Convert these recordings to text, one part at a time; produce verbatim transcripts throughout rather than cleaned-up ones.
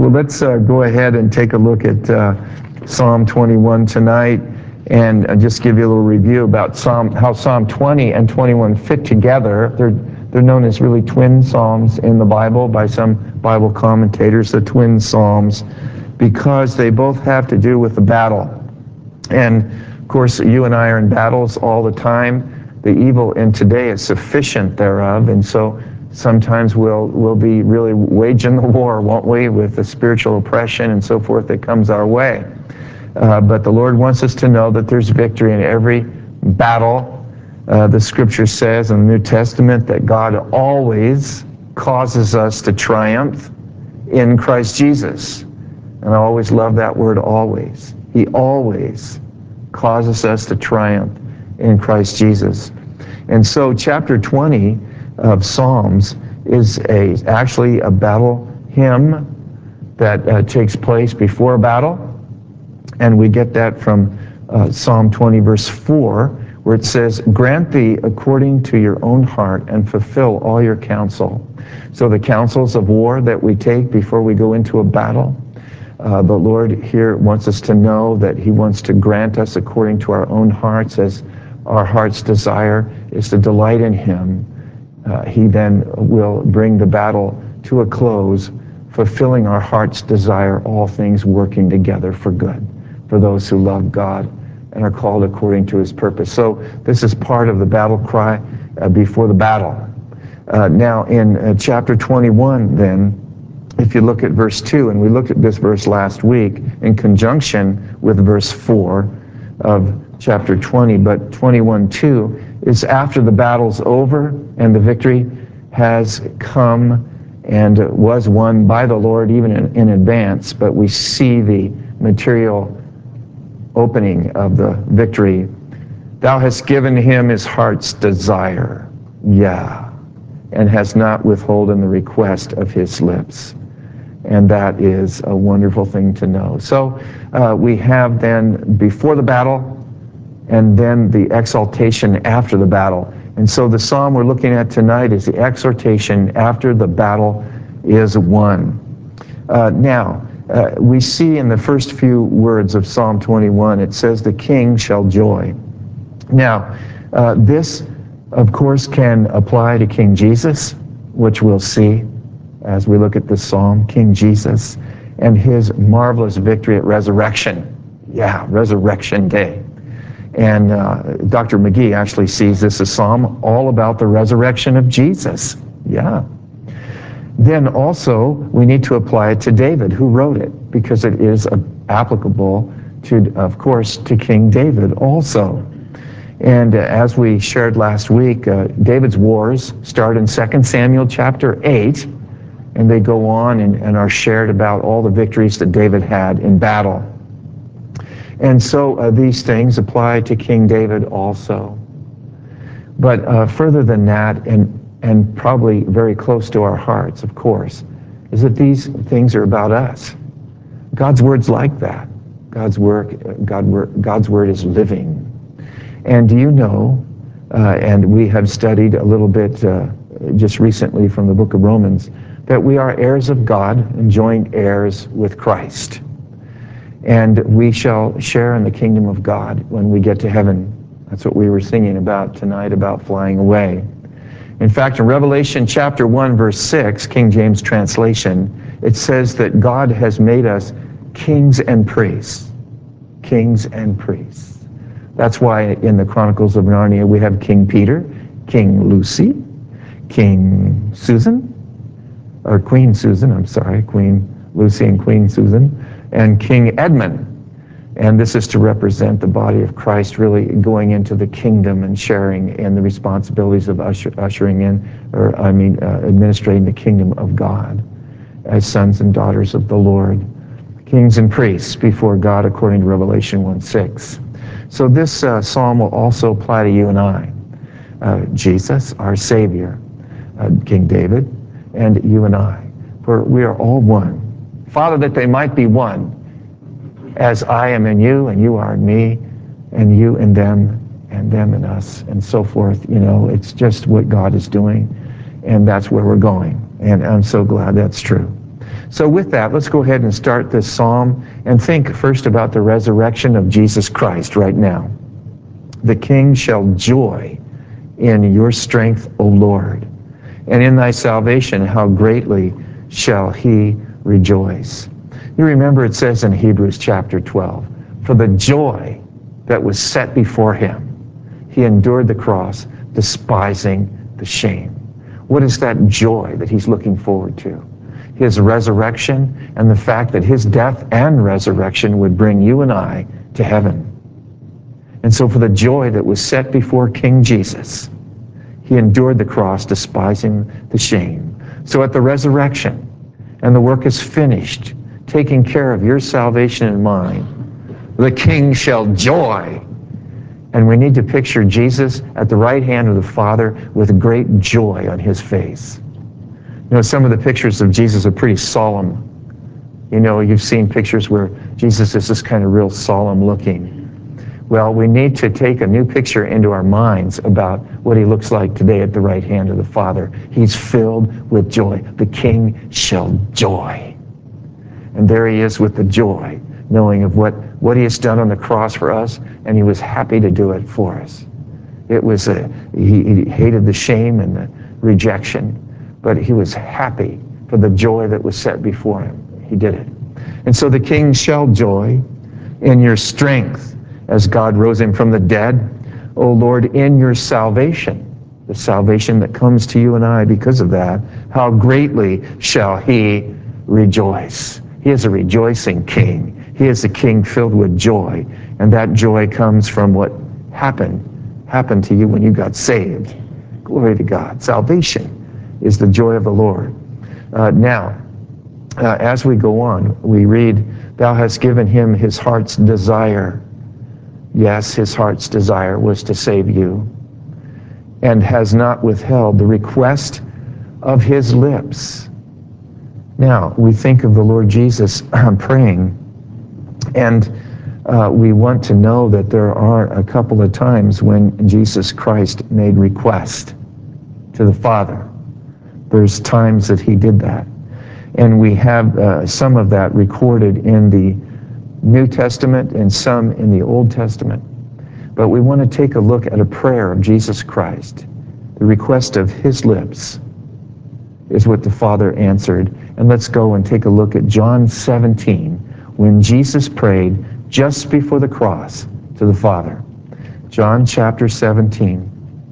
Well, let's uh, go ahead and take a look at uh, Psalm twenty-one tonight, and uh, just give you a little review about Psalm, how Psalm twenty and twenty-one fit together. They're, they're known as really twin psalms in the Bible by some Bible commentators, the twin psalms, because they both have to do with the battle. And, of course, you and I are in battles all the time. The evil in today is sufficient thereof, and so sometimes we'll, we'll be really waging the war, won't we, with the spiritual oppression and so forth that comes our way. Uh, but the Lord wants us to know that there's victory in every battle. Uh, the Scripture says in the New Testament that God always causes us to triumph in Christ Jesus. And I always love that word, always. He always causes us to triumph in Christ Jesus. And so chapter twenty of Psalms is a actually a battle hymn that uh, takes place before a battle. And we get that from uh, Psalm twenty, verse four, where it says, "Grant thee according to your own heart and fulfill all your counsel." So the counsels of war that we take before we go into a battle, uh, the Lord here wants us to know that he wants to grant us according to our own hearts, as our heart's desire is to delight in him. Uh, he then will bring the battle to a close, fulfilling our heart's desire, all things working together for good, for those who love God and are called according to his purpose. So this is part of the battle cry uh, before the battle. Uh, now in uh, chapter twenty-one then, if you look at verse two, and we looked at this verse last week in conjunction with verse four of chapter twenty, but twenty-one two is after the battle's over and the victory has come and was won by the Lord even in, in advance, but we see the material opening of the victory. "Thou hast given him his heart's desire, yeah, and hast not withholden the request of his lips." And that is a wonderful thing to know. So uh, we have then before the battle, and then the exaltation after the battle. And so the psalm we're looking at tonight is the exhortation after the battle is won. Uh, now, uh, we see in the first few words of Psalm twenty-one, it says, "The king shall joy." Now, uh, this, of course, can apply to King Jesus, which we'll see as we look at this psalm, King Jesus, and his marvelous victory at resurrection. Yeah, resurrection day. And uh, Doctor McGee actually sees this as a psalm all about the resurrection of Jesus. Yeah. Then also, we need to apply it to David, who wrote it, because it is uh, applicable to, of course, to King David also. And uh, as we shared last week, uh, David's wars start in Second Samuel chapter eight, and they go on and, and are shared about all the victories that David had in battle. And so uh, these things apply to King David also. But uh, further than that, and, and probably very close to our hearts, of course, is that these things are about us. God's word's like that. God's word, God, God's word is living. And do you know, uh, and we have studied a little bit uh, just recently from the book of Romans, that we are heirs of God and joint heirs with Christ. And we shall share in the kingdom of God when we get to heaven. That's what we were singing about tonight, about flying away. In fact, in Revelation chapter one, verse six, King James translation, it says that God has made us kings and priests. Kings and priests. That's why in the Chronicles of Narnia we have King Peter, King Lucy, King Susan, or Queen Susan, I'm sorry, Queen Lucy and Queen Susan, and King Edmund. And this is to represent the body of Christ really going into the kingdom and sharing in the responsibilities of usher, ushering in, or I mean, uh, administrating the kingdom of God as sons and daughters of the Lord. Kings and priests before God according to Revelation one six. So this uh, psalm will also apply to you and I. Uh, Jesus, our Savior, uh, King David, and you and I. For we are all one. Father, that they might be one, as I am in you, and you are in me, and you in them, and them in us, and so forth. You know, it's just what God is doing, and that's where we're going. And I'm so glad that's true. So with that, let's go ahead and start this psalm and think first about the resurrection of Jesus Christ right now. The King shall joy in your strength, O Lord, and in thy salvation how greatly shall he rejoice. You remember it says in Hebrews chapter twelve, for the joy that was set before him, he endured the cross, despising the shame. What is that joy that he's looking forward to? His resurrection and the fact that his death and resurrection would bring you and I to heaven. And so for the joy that was set before King Jesus, he endured the cross, despising the shame. So at the resurrection, and the work is finished, taking care of your salvation and mine, the King shall joy. And we need to picture Jesus at the right hand of the Father with great joy on his face. You know, some of the pictures of Jesus are pretty solemn. You know, you've seen pictures where Jesus is just kind of real solemn looking. Well, we need to take a new picture into our minds about what he looks like today at the right hand of the Father. He's filled with joy. The King shall joy. And there he is with the joy, knowing of what, what he has done on the cross for us, and he was happy to do it for us. It was a, he, he hated the shame and the rejection, but he was happy for the joy that was set before him. He did it. And so the King shall joy in your strength as God rose him from the dead. O Lord, in your salvation, the salvation that comes to you and I because of that, how greatly shall he rejoice. He is a rejoicing King. He is a King filled with joy. And that joy comes from what happened, happened to you when you got saved. Glory to God. Salvation is the joy of the Lord. Uh, now, uh, as we go on, we read, thou hast given him his heart's desire. Yes, his heart's desire was to save you, and has not withheld the request of his lips. Now, we think of the Lord Jesus praying, and uh, we want to know that there are a couple of times when Jesus Christ made request to the Father. There's times that he did that. And we have uh, some of that recorded in the New Testament and some in the Old Testament. But we want to take a look at a prayer of Jesus Christ. The request of his lips is what the Father answered. And let's go and take a look at John seventeen, when Jesus prayed just before the cross to the Father. John chapter seventeen.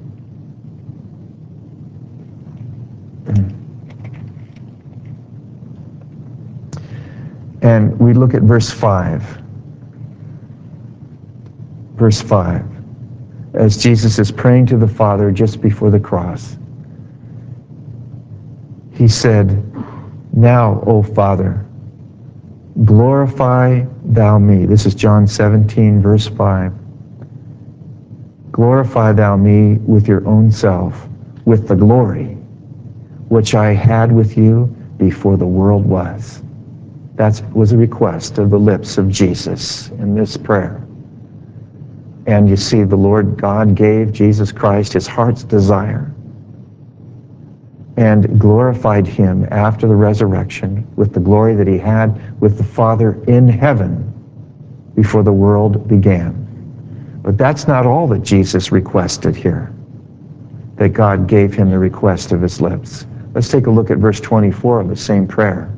And we look at verse five. Verse five. As Jesus is praying to the Father just before the cross, he said, now, O Father, glorify thou me. This is John seventeen, verse five. Glorify thou me with your own self, with the glory which I had with you before the world was. That was a request of the lips of Jesus in this prayer. And you see, the Lord God gave Jesus Christ his heart's desire and glorified him after the resurrection with the glory that he had with the Father in heaven before the world began. But that's not all that Jesus requested here, that God gave him the request of his lips. Let's take a look at verse twenty-four of the same prayer.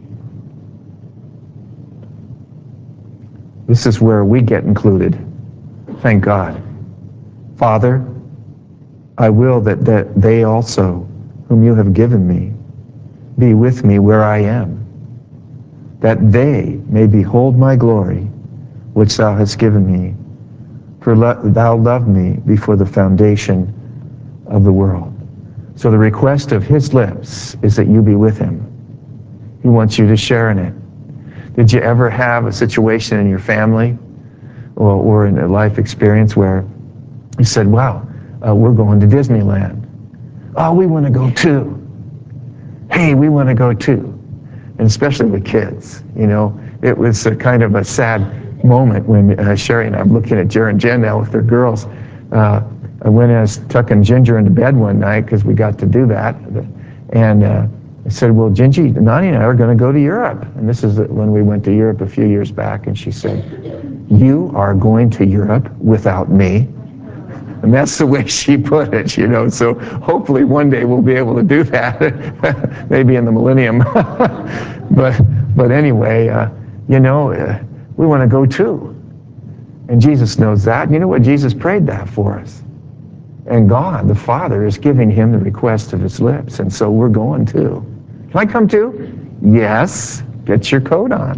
This is where we get included. Thank God. Father, I will that, that they also, whom you have given me, be with me where I am, that they may behold my glory, which thou hast given me, for lo- thou loved me before the foundation of the world. So the request of his lips is that you be with him. He wants you to share in it. Did you ever have a situation in your family or, or in a life experience where you said, wow, uh, we're going to Disneyland. Oh, we want to go too. Hey, we want to go too. And especially with kids, you know, it was a kind of a sad moment when uh, Sherry and I'm looking at Jerry and Jen now with their girls. Uh, I went and I was tucking Ginger into bed one night because we got to do that. And uh, I said, well, Gingy, Nani and I are going to go to Europe. And this is when we went to Europe a few years back. And she said, you are going to Europe without me? And that's the way she put it, you know. So hopefully one day we'll be able to do that, maybe in the millennium. but but anyway, uh, you know, uh, we want to go too. And Jesus knows that. And you know what? Jesus prayed that for us. And God, the Father, is giving him the request of his lips. And so we're going too. Can I come too? Yes. Get your coat on.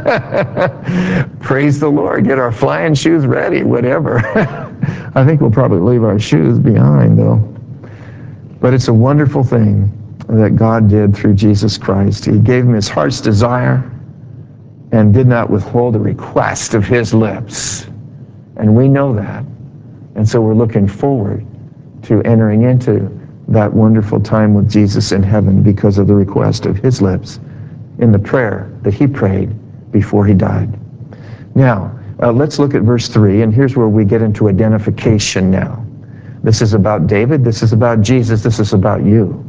Praise the Lord. Get our flying shoes ready, whatever. I think we'll probably leave our shoes behind, though. But it's a wonderful thing that God did through Jesus Christ. He gave him his heart's desire and did not withhold a request of his lips. And we know that. And so we're looking forward to entering into that wonderful time with Jesus in heaven because of the request of his lips in the prayer that he prayed before he died. Now, uh, let's look at verse three, and here's where we get into identification now. This is about David, this is about Jesus, this is about you.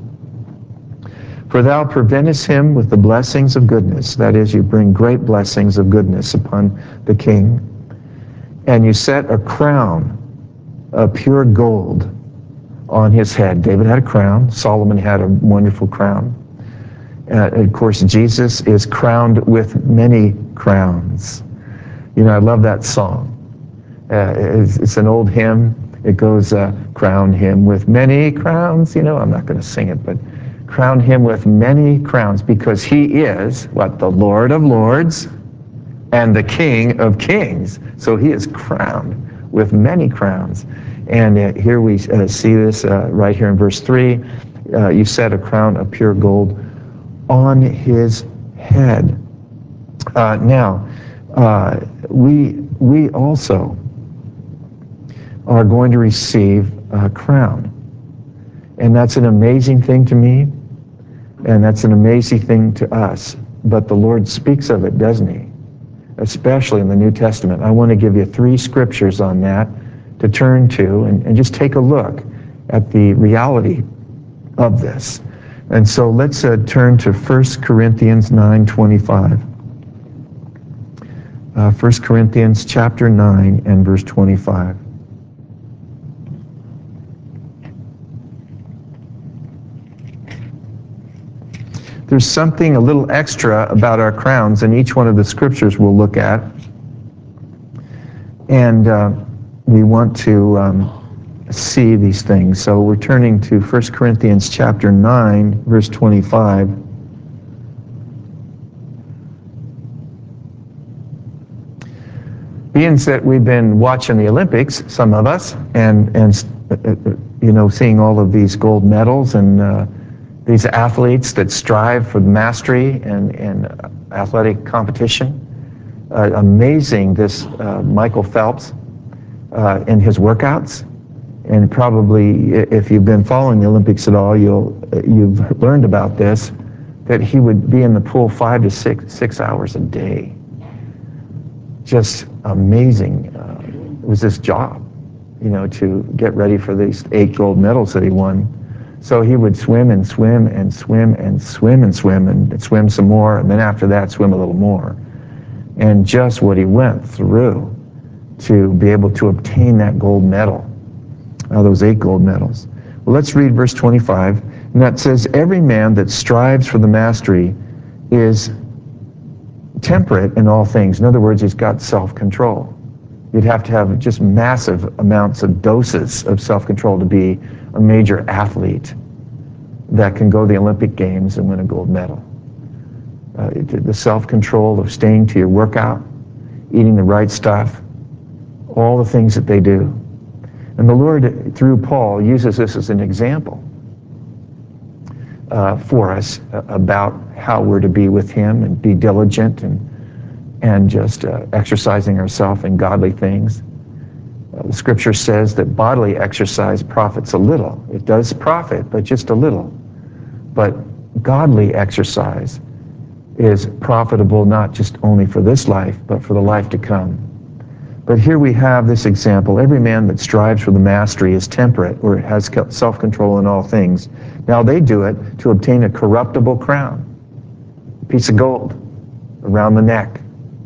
For thou preventest him with the blessings of goodness, that is, you bring great blessings of goodness upon the king, and you set a crown of pure gold on his head. David had a crown, Solomon had a wonderful crown. Uh, of course, Jesus is crowned with many crowns. You know, I love that song. Uh, it's, it's an old hymn. It goes, uh, crown him with many crowns. You know, I'm not going to sing it, but crown him with many crowns because he is, what, the Lord of Lords and the King of Kings. So he is crowned with many crowns. And uh, here we uh, see this uh, right here in verse three. Uh, you set a crown of pure gold on his head. Uh, now, uh, we we also are going to receive a crown. And that's an amazing thing to me, and that's an amazing thing to us. But the Lord speaks of it, doesn't he? Especially in the New Testament. I want to give you three scriptures on that to turn to and, and just take a look at the reality of this. And so let's uh, turn to First Corinthians nine twenty-five. Uh, First Corinthians chapter nine and verse twenty-five. There's something a little extra about our crowns in each one of the scriptures we'll look at. And uh, we want to um, see these things. So we're turning to First Corinthians chapter nine, verse twenty-five. Being that we've been watching the Olympics, some of us, and, and uh, you know, seeing all of these gold medals and uh, these athletes that strive for mastery and, and athletic competition. Uh, amazing, this uh, Michael Phelps uh, in his workouts. And probably, if you've been following the Olympics at all, you'll, you've learned about this, that he would be in the pool five to six, six hours a day. Just amazing. Uh, it was his job, you know, to get ready for these eight gold medals that he won. So he would swim and swim and swim and swim and swim and swim some more, and then after that, swim a little more. And just what he went through to be able to obtain that gold medal. Uh, those eight gold medals. Well, let's read verse twenty-five, and that says, every man that strives for the mastery is temperate in all things. In other words, he's got self-control. You'd have to have just massive amounts of doses of self-control to be a major athlete that can go to the Olympic Games and win a gold medal. Uh, the self-control of staying to your workout, eating the right stuff, all the things that they do. And the Lord, through Paul, uses this as an example uh, for us uh, about how we're to be with him and be diligent and, and just uh, exercising ourselves in godly things. Uh, the scripture says that bodily exercise profits a little. It does profit, but just a little. But godly exercise is profitable not just only for this life, but for the life to come. But here we have this example. Every man that strives for the mastery is temperate, or has self-control in all things. Now they do it to obtain a corruptible crown, a piece of gold around the neck.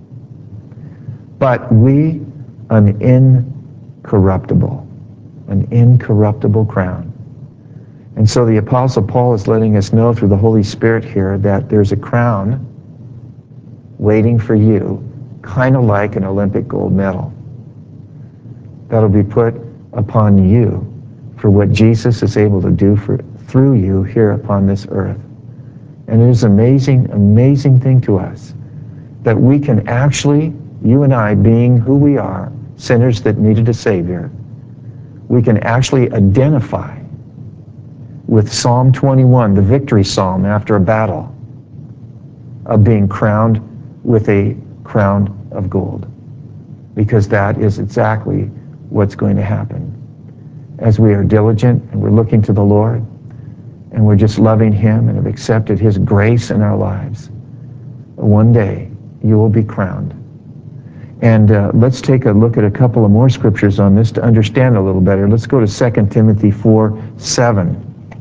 But we, an incorruptible, an incorruptible crown. And so the Apostle Paul is letting us know through the Holy Spirit here that there's a crown waiting for you, kind of like an Olympic gold medal, that'll be put upon you for what Jesus is able to do for, through you here upon this earth. And it is an amazing, amazing thing to us that we can actually, you and I being who we are, sinners that needed a Savior, we can actually identify with Psalm twenty-one, the victory psalm after a battle, of being crowned with a crown of gold. Because that is exactly what's going to happen. As we are diligent and we're looking to the Lord and we're just loving Him and have accepted His grace in our lives, one day you will be crowned. And uh, let's take a look at a couple of more scriptures on this to understand a little better. Let's go to Second Timothy four seven.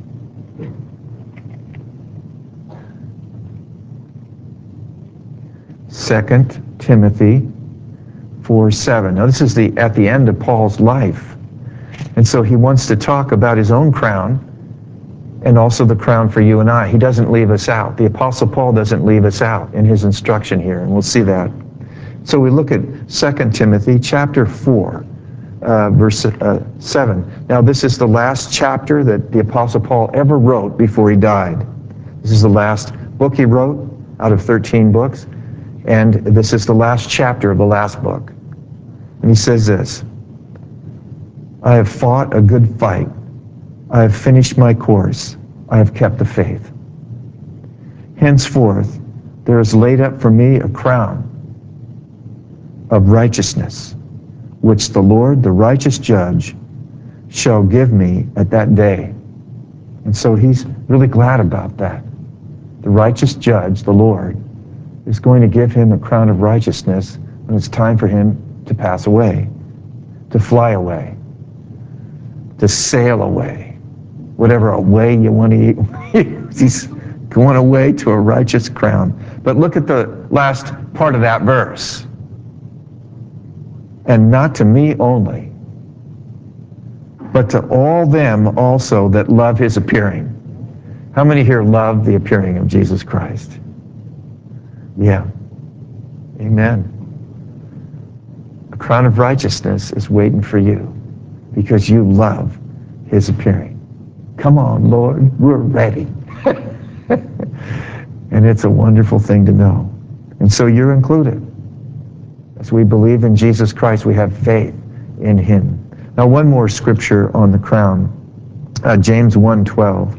Second Timothy four seven. Now this is the at the end of Paul's life. And so he wants to talk about his own crown and also the crown for you and I. He doesn't leave us out. The Apostle Paul doesn't leave us out in his instruction here, and we'll see that. So we look at Second Timothy chapter four, uh, verse uh, seven. Now this is the last chapter that the Apostle Paul ever wrote before he died. This is the last book he wrote out of thirteen books. And this is the last chapter of the last book. And he says this, I have fought a good fight. I have finished my course. I have kept the faith. Henceforth, there is laid up for me a crown of righteousness, which the Lord, the righteous judge, shall give me at that day. And so he's really glad about that. The righteous judge, the Lord, is going to give him a crown of righteousness when it's time for him to pass away, to fly away, to sail away, whatever away you want to eat. He's going away to a righteous crown. But look at the last part of that verse. And not to me only, but to all them also that love his appearing. How many here love the appearing of Jesus Christ? Yeah. Amen. A crown of righteousness is waiting for you because you love his appearing. Come on, Lord, we're ready. And it's a wonderful thing to know. And so you're included. As we believe in Jesus Christ, we have faith in him. Now, one more scripture on the crown. Uh, James one twelve.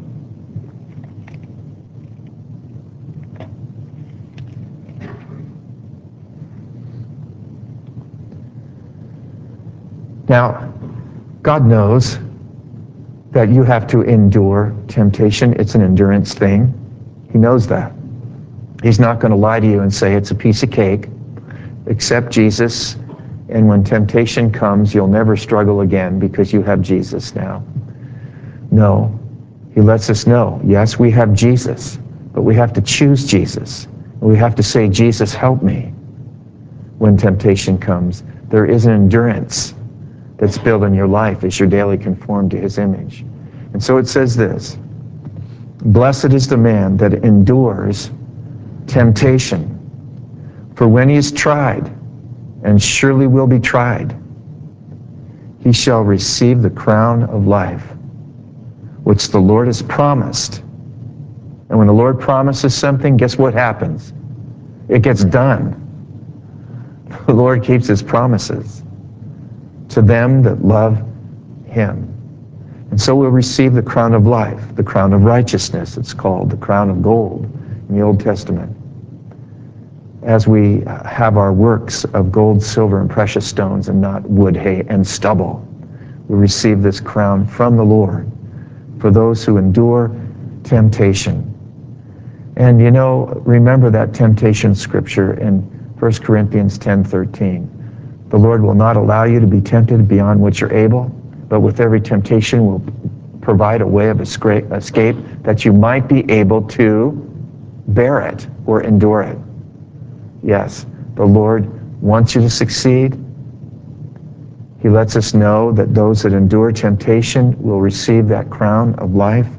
Now, God knows that you have to endure temptation. It's an endurance thing. He knows that. He's not going to lie to you and say it's a piece of cake. Accept Jesus, and when temptation comes, you'll never struggle again because you have Jesus now. No. He lets us know, yes, we have Jesus, but we have to choose Jesus. We have to say, Jesus, help me when temptation comes. There is an endurance that's built in your life as you're daily conformed to his image. And so it says this, blessed is the man that endures temptation, for when he is tried, and surely will be tried, he shall receive the crown of life, which the Lord has promised. And when the Lord promises something, guess what happens? It gets done. The Lord keeps his promises to them that love him. And so we'll receive the crown of life, the crown of righteousness, it's called, the crown of gold in the Old Testament. As we have our works of gold, silver, and precious stones, and not wood, hay, and stubble, we receive this crown from the Lord for those who endure temptation. And you know, remember that temptation scripture in First Corinthians ten thirteen. The Lord will not allow you to be tempted beyond what you're able, but with every temptation will provide a way of escape that you might be able to bear it or endure it. Yes, the Lord wants you to succeed. He lets us know that those that endure temptation will receive that crown of life.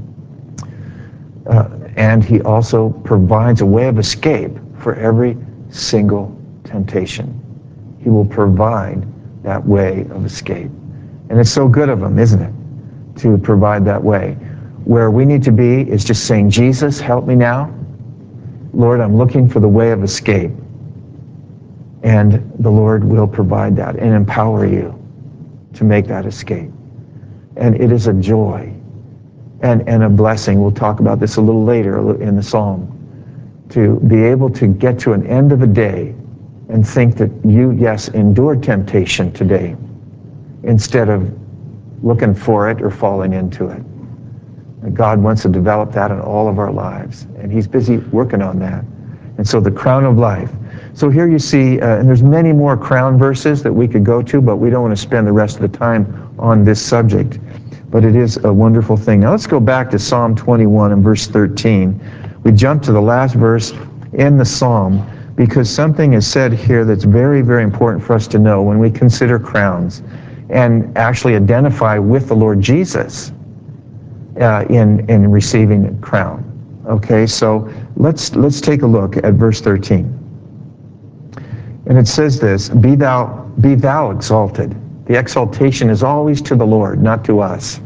Uh, and he also provides a way of escape for every single temptation. He will provide that way of escape. And it's so good of him, isn't it, to provide that way. Where we need to be is just saying, Jesus, help me now. Lord, I'm looking for the way of escape. And the Lord will provide that and empower you to make that escape. And it is a joy and, and a blessing. We'll talk about this a little later in the psalm. To be able to get to an end of a day and think that you, yes, endured temptation today instead of looking for it or falling into it. And God wants to develop that in all of our lives, and he's busy working on that. And so the crown of life. So here you see, uh, and there's many more crown verses that we could go to, but we don't want to spend the rest of the time on this subject. But it is a wonderful thing. Now let's go back to Psalm twenty-one and verse thirteen. We jump to the last verse in the psalm because something is said here that's very, very important for us to know when we consider crowns and actually identify with the Lord Jesus uh, in, in receiving a crown. Okay, so let's, let's take a look at verse thirteen. And it says this, Be thou, be thou exalted. The exaltation is always to the Lord, not to us.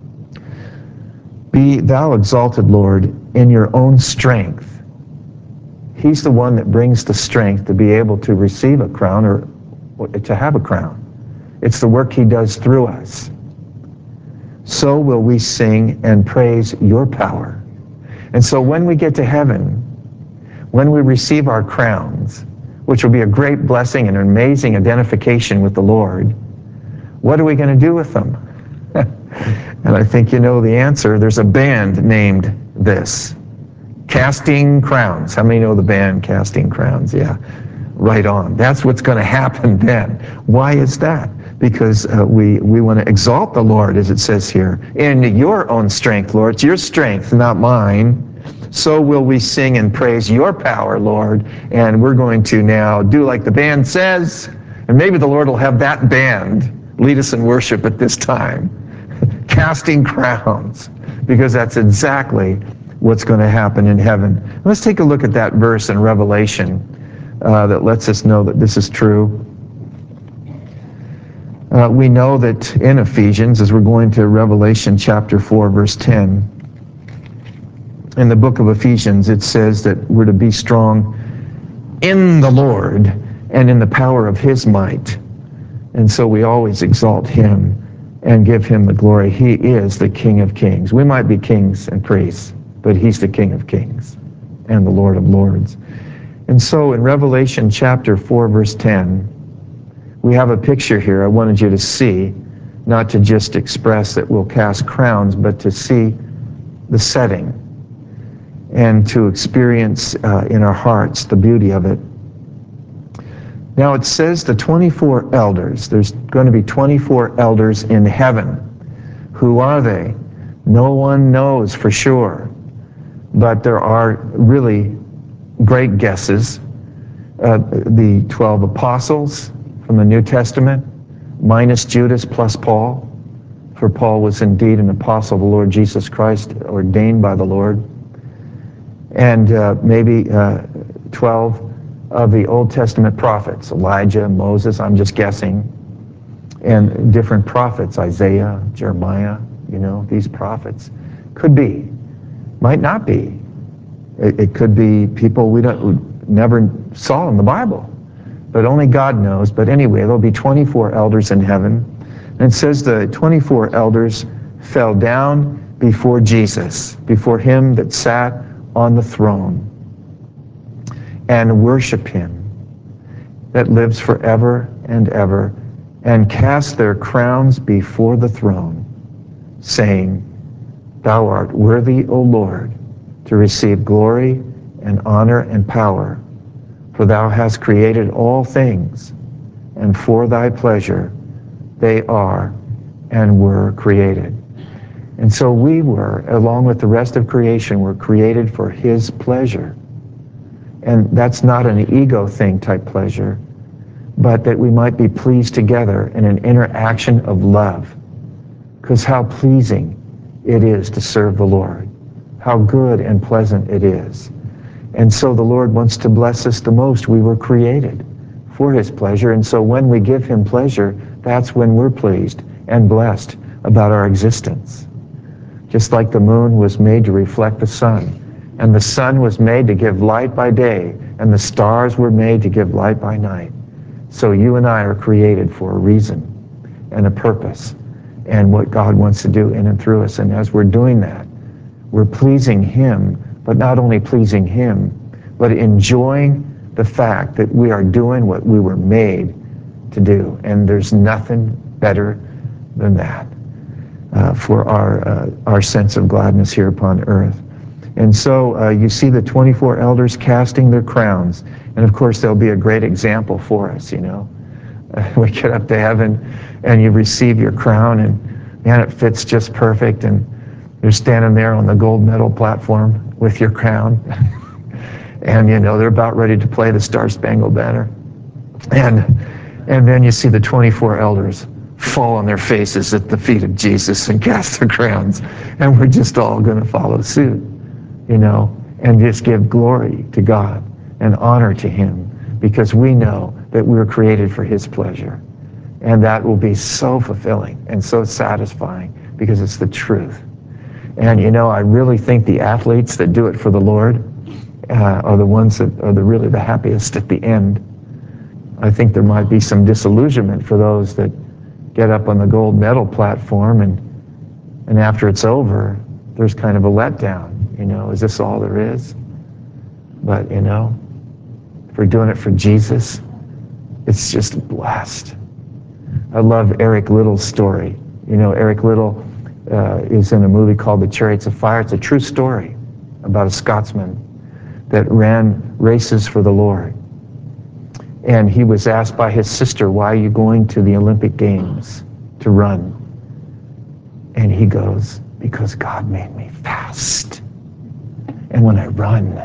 Be thou exalted, Lord, in your own strength. He's the one that brings the strength to be able to receive a crown or to have a crown. It's the work he does through us. So will we sing and praise your power. And so when we get to heaven, when we receive our crowns, which will be a great blessing and an amazing identification with the Lord, what are we going to do with them? And I think you know the answer. There's a band named this. Casting Crowns. How many know the band Casting Crowns? Yeah, right on. That's what's going to happen then. Why is that? Because uh, we, we want to exalt the Lord, as it says here, in your own strength, Lord. It's your strength, not mine. So will we sing and praise your power, Lord. And we're going to now do like the band says, and maybe the Lord will have that band lead us in worship at this time. Casting crowns, because that's exactly what's going to happen in heaven. Let's take a look at that verse in Revelation uh, that lets us know that this is true. Uh, we know that in Ephesians, as we're going to Revelation chapter four, verse ten, in the book of Ephesians, it says that we're to be strong in the Lord and in the power of his might. And so we always exalt him and give him the glory. He is the King of Kings. We might be kings and priests, but he's the King of Kings and the Lord of Lords. And so in Revelation chapter four, verse ten, we have a picture here I wanted you to see, not to just express that we'll cast crowns, but to see the setting and to experience uh, in our hearts the beauty of it. Now it says the twenty-four elders. There's going to be twenty-four elders in heaven. Who are they? No one knows for sure. But there are really great guesses. Uh, the twelve apostles from the New Testament, minus Judas plus Paul. For Paul was indeed an apostle of the Lord Jesus Christ, ordained by the Lord. And uh, maybe uh, twelve of the Old Testament prophets, Elijah, Moses, I'm just guessing, and different prophets, Isaiah, Jeremiah, you know, these prophets. Could be, might not be. It, it could be people we don't we never saw in the Bible, but only God knows. But anyway, there'll be twenty-four elders in heaven. And it says the twenty-four elders fell down before Jesus, before him that sat on the throne, and worship him that lives forever and ever, and cast their crowns before the throne, saying, Thou art worthy, O Lord, to receive glory and honor and power, for thou hast created all things, and for thy pleasure they are and were created. And so we were, along with the rest of creation, were created for his pleasure. And that's not an ego thing type pleasure, but that we might be pleased together in an interaction of love. Because how pleasing it is to serve the Lord. How good and pleasant it is. And so the Lord wants to bless us the most. We were created for his pleasure. And so when we give him pleasure, that's when we're pleased and blessed about our existence. Just like the moon was made to reflect the sun, and the sun was made to give light by day, and the stars were made to give light by night. So you and I are created for a reason and a purpose and what God wants to do in and through us. And as we're doing that, we're pleasing him, but not only pleasing him, but enjoying the fact that we are doing what we were made to do. And there's nothing better than that uh, for our, uh, our sense of gladness here upon earth. And so uh, you see the twenty-four elders casting their crowns. And of course, there'll be a great example for us, you know. Uh, we get up to heaven and you receive your crown, and man, it fits just perfect. And you're standing there on the gold medal platform with your crown. And, you know, they're about ready to play the Star Spangled Banner. And, and then you see the twenty-four elders fall on their faces at the feet of Jesus and cast their crowns. And we're just all going to follow suit, you know, and just give glory to God and honor to him, because we know that we were created for his pleasure. And that will be so fulfilling and so satisfying because it's the truth. And, you know, I really think the athletes that do it for the Lord uh, are the ones that are the, really the happiest at the end. I think there might be some disillusionment for those that get up on the gold medal platform and, and after it's over, there's kind of a letdown. You know, is this all there is? But, you know, if we're doing it for Jesus, it's just blessed. I love Eric Little's story. You know, Eric Little uh, is in a movie called The Chariots of Fire. It's a true story about a Scotsman that ran races for the Lord. And he was asked by his sister, why are you going to the Olympic Games to run? And he goes, because God made me fast. And when I run,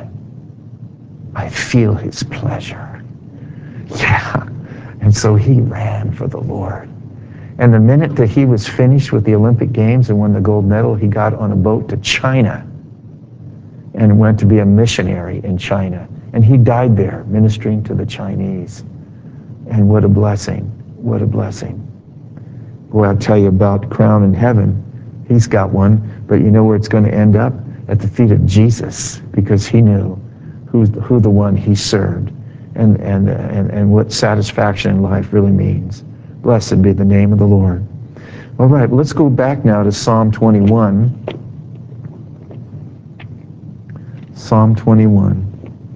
I feel his pleasure. Yeah. And so he ran for the Lord. And the minute that he was finished with the Olympic Games and won the gold medal, he got on a boat to China and went to be a missionary in China. And he died there ministering to the Chinese. And what a blessing. What a blessing. Boy, I'll tell you about crown in heaven. He's got one, but you know where it's going to end up? At the feet of Jesus, because he knew who, who the one he served and, and, and, and what satisfaction in life really means. Blessed be the name of the Lord. All right, let's go back now to Psalm twenty-one. Psalm twenty-one.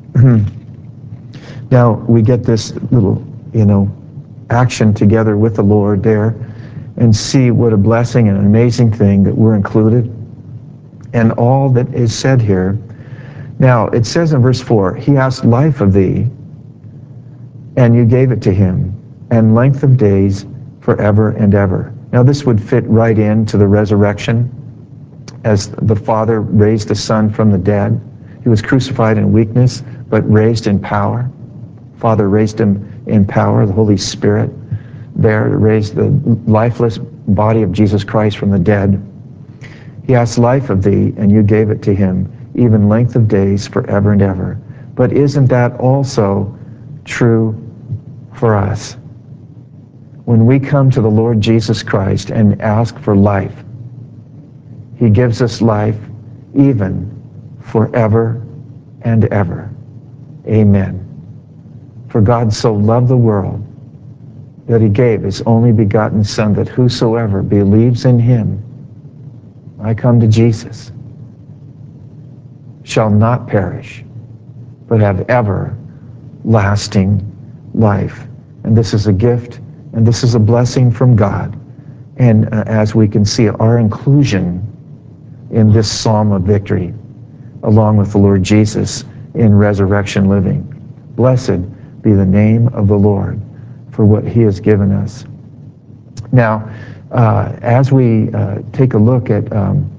Now, we get this little, you know, action together with the Lord there and see what a blessing and an amazing thing that we're included and all that is said here. Now, it says in verse four, he asked life of thee, and you gave it to him, and length of days forever and ever. Now, this would fit right into the resurrection, as the Father raised the Son from the dead. He was crucified in weakness, but raised in power. Father raised him in power, the Holy Spirit there to raise the lifeless body of Jesus Christ from the dead. He asked life of thee, and you gave it to him, even length of days forever and ever. But isn't that also true for us? When we come to the Lord Jesus Christ and ask for life, he gives us life even forever and ever. Amen. For God so loved the world that he gave his only begotten Son, that whosoever believes in him, I come to Jesus, shall not perish, but have everlasting life. And this is a gift, and this is a blessing from God. And uh, as we can see, our inclusion in this psalm of victory, along with the Lord Jesus in resurrection living. Blessed be the name of the Lord for what he has given us. Now, uh, as we uh, take a look at um,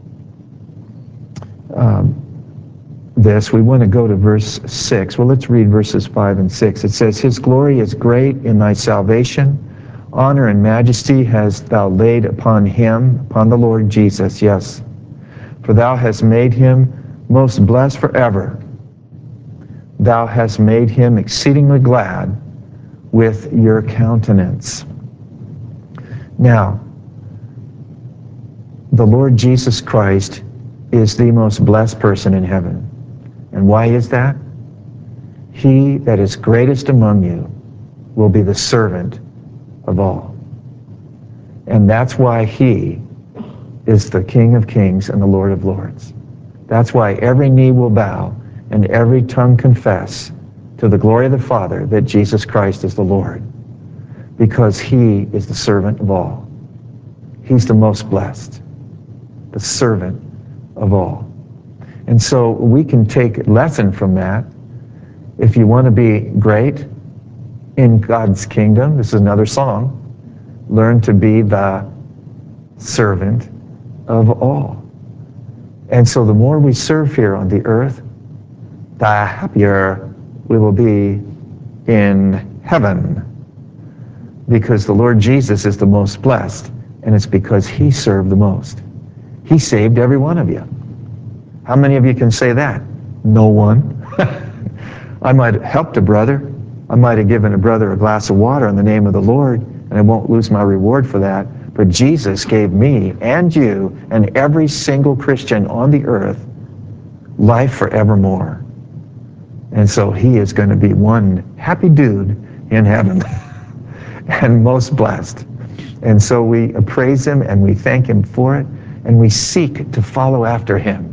um, this, we want to go to verse six. Well, let's read verses five and six. It says, His glory is great in thy salvation. Honor and majesty hast thou laid upon him, upon the Lord Jesus, yes. For thou hast made him most blessed forever. Thou hast made him exceedingly glad with your countenance. Now, the Lord Jesus Christ is the most blessed person in heaven. And why is that? He that is greatest among you will be the servant of all. And that's why he is the King of kings and the Lord of lords. That's why every knee will bow and every tongue confess to the glory of the Father that Jesus Christ is the Lord, because he is the servant of all. He's the most blessed, the servant of all. And so we can take a lesson from that. If you want to be great in God's kingdom, this is another song, learn to be the servant of all. And so the more we serve here on the earth, the happier we will be in heaven, because the Lord Jesus is the most blessed, and it's because he served the most. He saved every one of you. How many of you can say that? No one. I might have helped a brother. I might have given a brother a glass of water in the name of the Lord, and I won't lose my reward for that. But Jesus gave me and you and every single Christian on the earth life forevermore. And so he is going to be one happy dude in heaven and most blessed. And so we praise him and we thank him for it, and we seek to follow after him.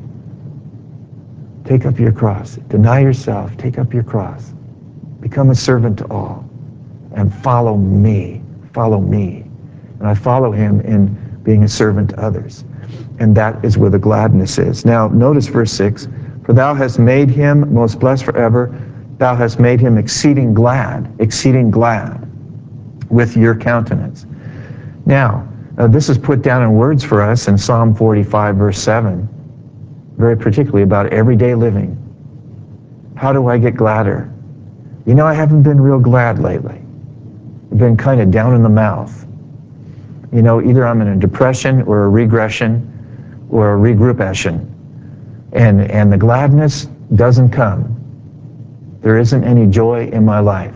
Take up your cross. Deny yourself. Take up your cross. Become a servant to all. And follow me. Follow me. And I follow him in being a servant to others. And that is where the gladness is. Now, notice verse six. For thou hast made him most blessed forever. Thou hast made him exceeding glad, exceeding glad with your countenance. Now, uh, this is put down in words for us in Psalm forty-five, verse seven. Very particularly about everyday living. How do I get gladder? You know, I haven't been real glad lately. I've been kind of down in the mouth. You know, either I'm in a depression or a regression or a regroupation. And, and the gladness doesn't come. There isn't any joy in my life.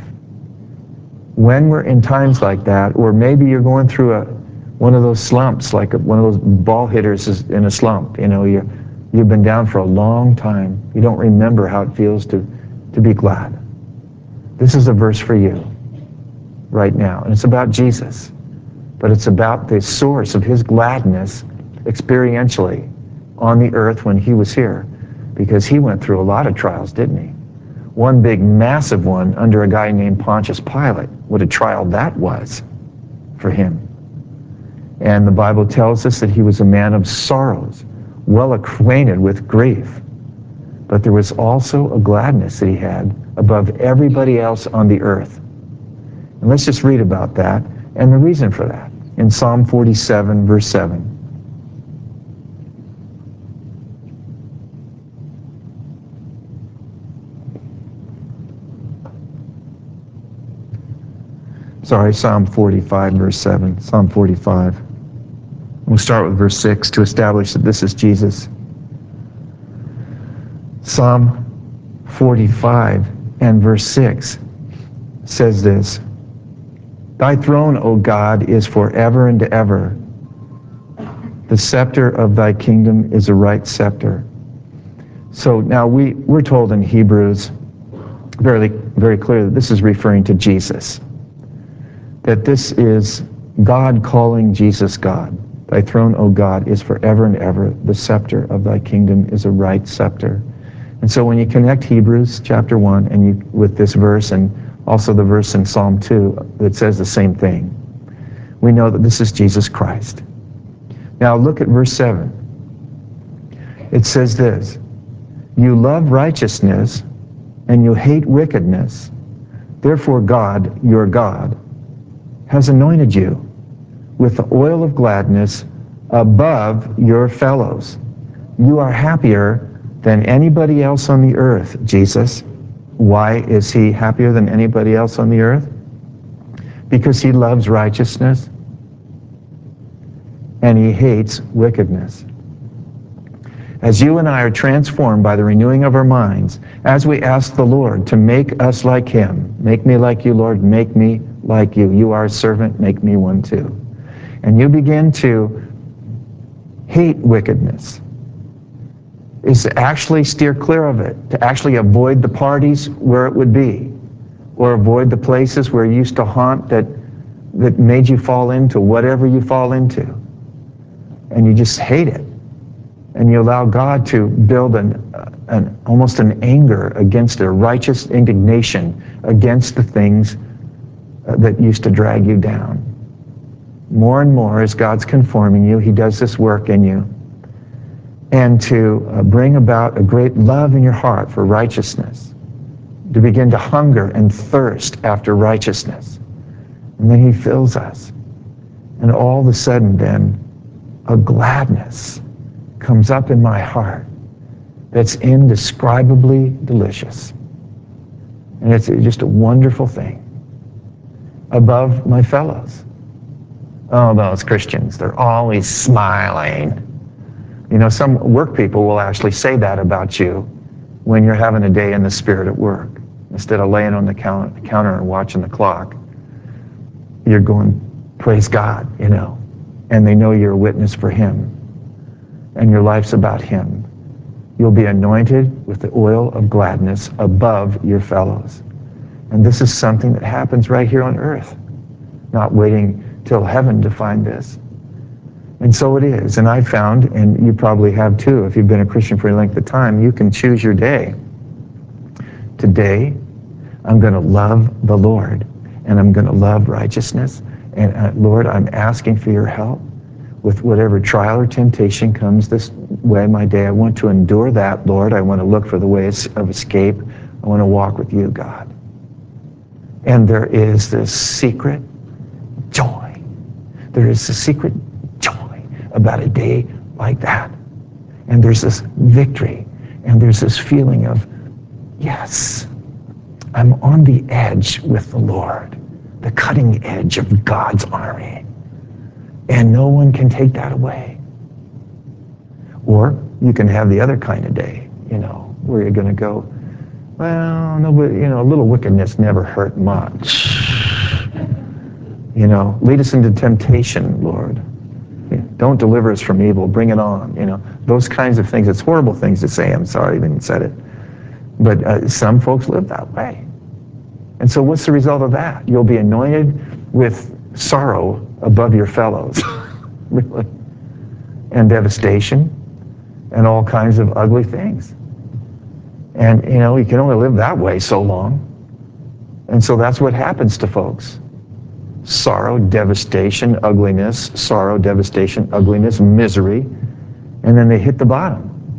When we're in times like that, or maybe you're going through a one of those slumps, like a, one of those ball hitters is in a slump, you know, you're You've been down for a long time. You don't remember how it feels to, to be glad. This is a verse for you right now. And it's about Jesus. But it's about the source of his gladness experientially on the earth when he was here. Because he went through a lot of trials, didn't he? One big, massive one under a guy named Pontius Pilate. What a trial that was for him. And the Bible tells us that he was a man of sorrows, well acquainted with grief. But there was also a gladness that he had above everybody else on the earth. And let's just read about that and the reason for that in Psalm forty-seven, verse seven. Sorry, Psalm forty-five, verse seven. Psalm forty-five. We'll start with verse six to establish that this is Jesus. Psalm forty-five and verse six says this: Thy throne, O God, is forever and ever. The scepter of thy kingdom is a right scepter. So now we, we're told in Hebrews very, very clearly that this is referring to Jesus. That this is God calling Jesus God. Thy throne, O God, is forever and ever. The scepter of thy kingdom is a right scepter. And so when you connect Hebrews chapter one and you with this verse and also the verse in Psalm two that says the same thing, we know that this is Jesus Christ. Now look at verse seven. It says this: You love righteousness and you hate wickedness. Therefore God, your God, has anointed you with the oil of gladness above your fellows. You are happier than anybody else on the earth, Jesus. Why is he happier than anybody else on the earth? Because he loves righteousness and he hates wickedness. As you and I are transformed by the renewing of our minds, as we ask the Lord to make us like him, make me like you, Lord, make me like you. You are a servant, make me one too. And you begin to hate wickedness, is to actually steer clear of it, to actually avoid the parties where it would be, or avoid the places where you used to haunt that, that made you fall into whatever you fall into. And you just hate it. And you allow God to build an, an almost an anger against a righteous indignation against the things that used to drag you down. More and more, as God's conforming you, he does this work in you. And to uh, bring about a great love in your heart for righteousness, to begin to hunger and thirst after righteousness. And then he fills us. And all of a sudden then, a gladness comes up in my heart that's indescribably delicious. And it's just a wonderful thing. Above my fellows. Oh, those Christians, they're always smiling. You know, some work people will actually say that about you when you're having a day in the Spirit at work. Instead of laying on the counter and watching the clock, you're going, praise God, you know. And they know you're a witness for him. And your life's about him. You'll be anointed with the oil of gladness above your fellows. And this is something that happens right here on earth, not waiting till heaven to find this. And so it is. And I found, and you probably have too, if you've been a Christian for a length of time, you can choose your day. Today, I'm going to love the Lord, and I'm going to love righteousness. And uh, Lord, I'm asking for your help with whatever trial or temptation comes this way my day. I want to endure that, Lord. I want to look for the ways of escape. I want to walk with you, God. And there is this secret joy. There is a secret joy about a day like that. And there's this victory. And there's this feeling of, yes, I'm on the edge with the Lord, the cutting edge of God's army. And no one can take that away. Or you can have the other kind of day, you know, where you're going to go, well, nobody, you know, a little wickedness never hurt much. You know, lead us into temptation, Lord. Don't deliver us from evil. Bring it on. You know, those kinds of things. It's horrible things to say. I'm sorry I even said it. But uh, some folks live that way. And so what's the result of that? You'll be anointed with sorrow above your fellows. Really. And devastation and all kinds of ugly things. And, you know, you can only live that way so long. And so that's what happens to folks. Sorrow, devastation, ugliness, sorrow, devastation, ugliness, misery. And then they hit the bottom.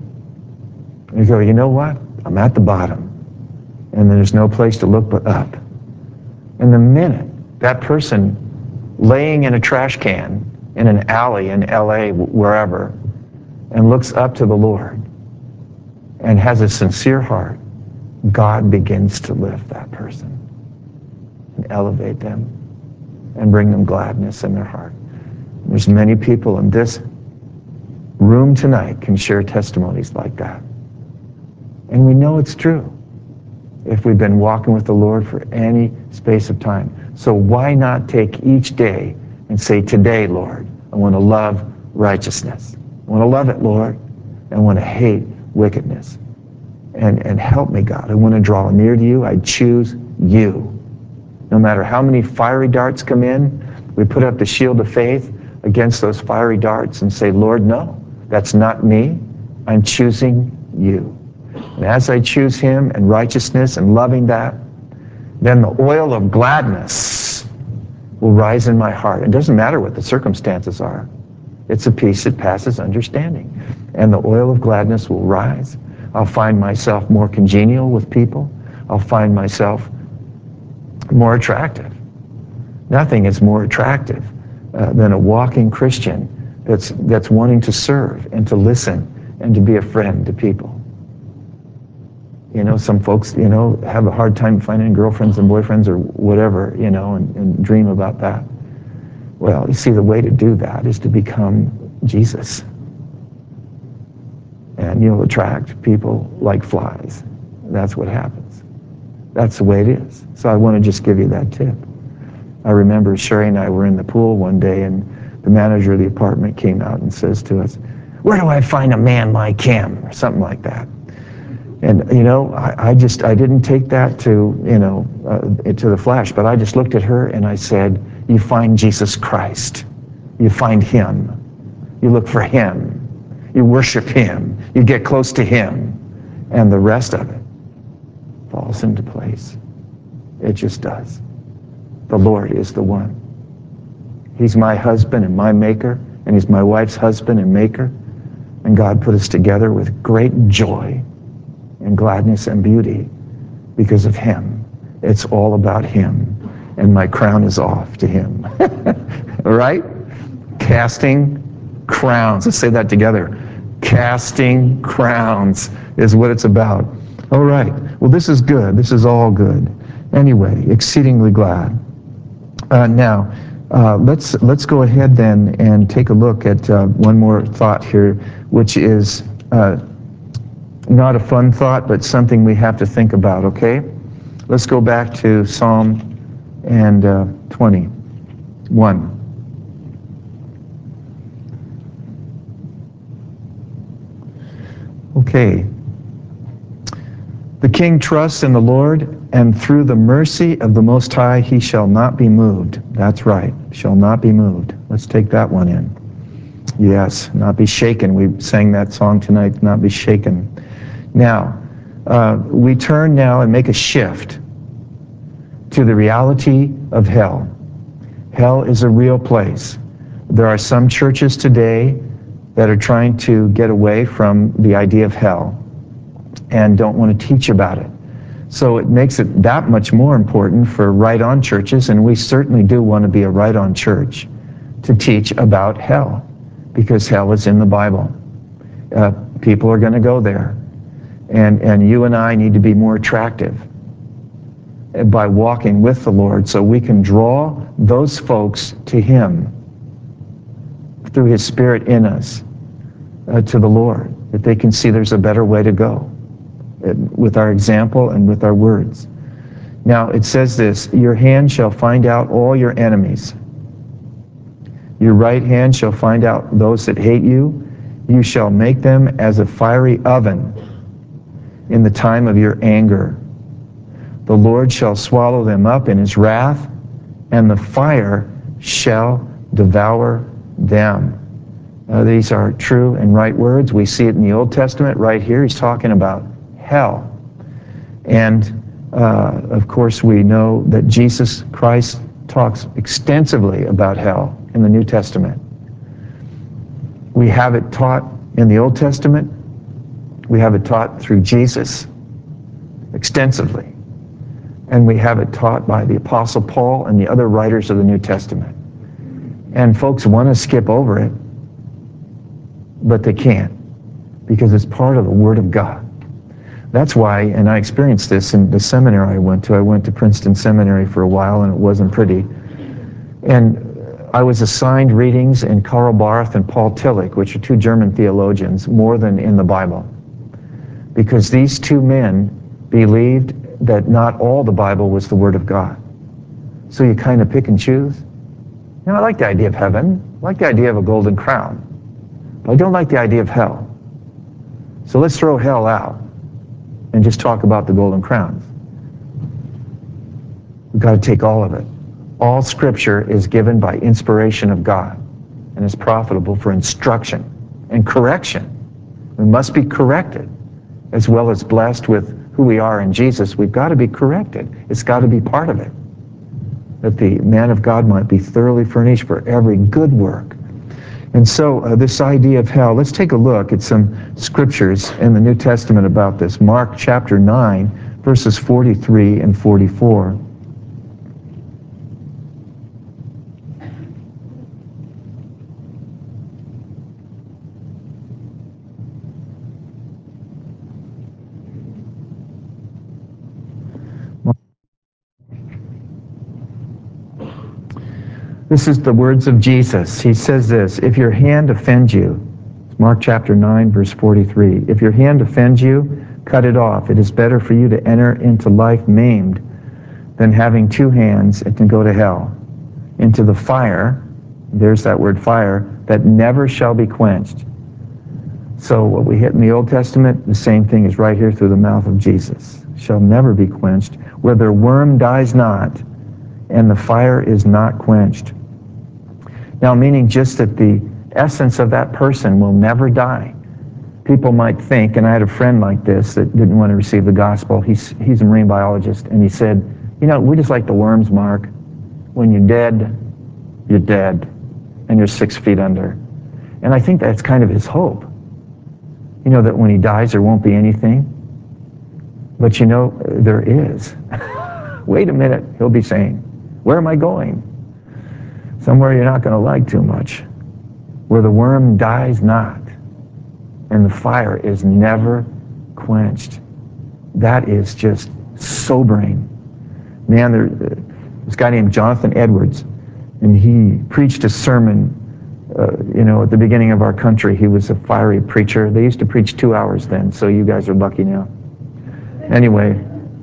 And you go, you know what? I'm at the bottom. And there's no place to look but up. And the minute that person laying in a trash can in an alley in L A, wherever, and looks up to the Lord and has a sincere heart, God begins to lift that person and elevate them and bring them gladness in their heart. There's many people in this room tonight can share testimonies like that. And we know it's true if we've been walking with the Lord for any space of time. So why not take each day and say, today, Lord, I want to love righteousness. I want to love it, Lord. I want to hate wickedness. And, and help me, God. I want to draw near to you. I choose you. No matter how many fiery darts come in, we put up the shield of faith against those fiery darts and say, Lord, no, that's not me. I'm choosing you. And as I choose him and righteousness and loving that, then the oil of gladness will rise in my heart. It doesn't matter what the circumstances are. It's a peace that passes understanding. And the oil of gladness will rise. I'll find myself more congenial with people. I'll find myself more attractive. Nothing is more attractive uh, than a walking Christian that's, that's wanting to serve and to listen and to be a friend to people. You know, some folks, you know, have a hard time finding girlfriends and boyfriends or whatever, you know, and, and dream about that. Well, you see, the way to do that is to become Jesus. And you'll attract people like flies. That's what happens. That's the way it is. So I want to just give you that tip. I remember Sherry and I were in the pool one day, and the manager of the apartment came out and says to us, "Where do I find a man like him?" or something like that. And, you know, I, I just, I didn't take that to, you know, uh, to the flesh, but I just looked at her and I said, you find Jesus Christ. You find him. You look for him. You worship him. You get close to him. And the rest of it falls into place. It just does. The Lord is the one. He's my husband and my maker, and he's my wife's husband and maker. And God put us together with great joy and gladness and beauty because of him. It's all about him. And my crown is off to him. All right? Casting crowns. Let's say that together. Casting crowns is what it's about. All right. Well, this is good. This is all good. Anyway, exceedingly glad. Uh, now, uh, let's let's go ahead then and take a look at uh, one more thought here, which is uh, not a fun thought, but something we have to think about, okay? Let's go back to Psalm and uh, twenty-one. Okay. The king trusts in the Lord, and through the mercy of the Most High he shall not be moved. That's right, shall not be moved. Let's take that one in. Yes, not be shaken. We sang that song tonight, not be shaken. Now, uh, we turn now and make a shift to the reality of hell. Hell is a real place. There are some churches today that are trying to get away from the idea of hell and don't want to teach about it. So it makes it that much more important for right-on churches, and we certainly do want to be a right-on church, to teach about hell, because hell is in the Bible. Uh, people are going to go there. And, and you and I need to be more attractive by walking with the Lord so we can draw those folks to him through his Spirit in us, uh, to the Lord, that they can see there's a better way to go uh, with our example and with our words. Now, it says this, your hand shall find out all your enemies. Your right hand shall find out those that hate you. You shall make them as a fiery oven in the time of your anger. The Lord shall swallow them up in his wrath, and the fire shall devour them. Uh, these are true and right words. We see it in the Old Testament right here. He's talking about hell. And uh, of course we know that Jesus Christ talks extensively about hell in the New Testament. We have it taught in the Old Testament. We have it taught through Jesus extensively. And we have it taught by the Apostle Paul and the other writers of the New Testament. And folks want to skip over it, but they can't, because it's part of the Word of God. That's why, and I experienced this in the seminary I went to. I went to Princeton Seminary for a while, and it wasn't pretty. And I was assigned readings in Karl Barth and Paul Tillich, which are two German theologians, more than in the Bible. Because these two men believed that not all the Bible was the Word of God. So you kind of pick and choose. You know, I like the idea of heaven. I like the idea of a golden crown. But I don't like the idea of hell. So let's throw hell out and just talk about the golden crowns. We've got to take all of it. All Scripture is given by inspiration of God and is profitable for instruction and correction. We must be corrected, as well as blessed with who we are in Jesus. We've got to be corrected. It's got to be part of it, that the man of God might be thoroughly furnished for every good work. And so uh, this idea of hell, let's take a look at some scriptures in the New Testament about this. Mark chapter nine, verses forty-three and forty-four. This is the words of Jesus. He says this, if your hand offends you, Mark chapter nine, verse forty-three, if your hand offends you, cut it off. It is better for you to enter into life maimed than having two hands and to go to hell, into the fire, there's that word fire, that never shall be quenched. So what we hit in the Old Testament, the same thing is right here through the mouth of Jesus. Shall never be quenched, where their worm dies not, and the fire is not quenched. Now, meaning just that the essence of that person will never die. People might think, and I had a friend like this that didn't want to receive the gospel. He's, he's a marine biologist, and he said, you know, we're just like the worms, Mark. When you're dead, you're dead, and you're six feet under. And I think that's kind of his hope. You know, that when he dies, there won't be anything. But you know, there is. Wait a minute, he'll be saying, where am I going? Somewhere you're not going to like too much, where the worm dies not, and the fire is never quenched. That is just sobering. Man, there, this guy named Jonathan Edwards, and he preached a sermon, uh, you know, at the beginning of our country. He was a fiery preacher. They used to preach two hours then, so you guys are lucky now. Anyway,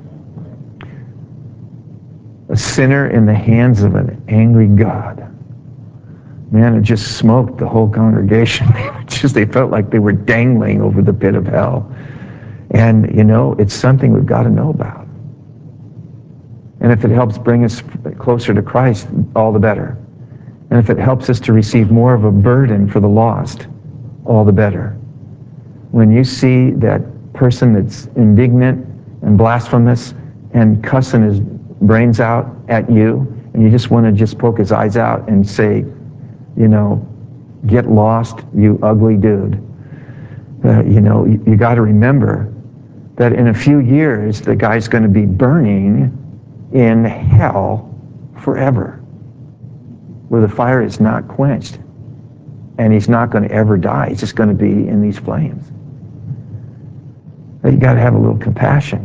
a sinner in the hands of an angry God. Man, it just smoked the whole congregation. They were just, they felt like they were dangling over the pit of hell. And, you know, it's something we've got to know about. And if it helps bring us closer to Christ, all the better. And if it helps us to receive more of a burden for the lost, all the better. When you see that person that's indignant and blasphemous and cussing his brains out at you, and you just want to just poke his eyes out and say, you know, get lost, you ugly dude. Uh, you know, you, you got to remember that in a few years, the guy's going to be burning in hell forever, where the fire is not quenched, and he's not going to ever die. He's just going to be in these flames. But you got to have a little compassion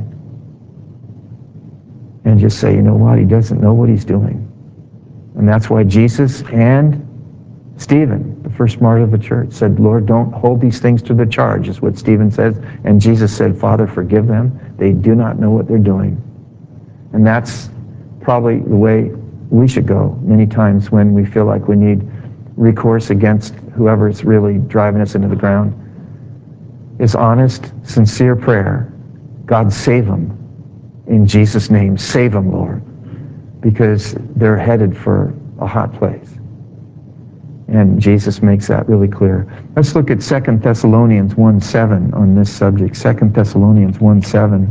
and just say, you know what, he doesn't know what he's doing. And that's why Jesus and Stephen, the first martyr of the church, said, Lord, don't hold these things to the charge, is what Stephen says. And Jesus said, Father, forgive them. They do not know what they're doing. And that's probably the way we should go many times when we feel like we need recourse against whoever's really driving us into the ground. Is honest, sincere prayer. God, save them. In Jesus' name, save them, Lord. Because they're headed for a hot place. And Jesus makes that really clear. Let's look at Second Thessalonians one seven on this subject. Second Thessalonians one seven.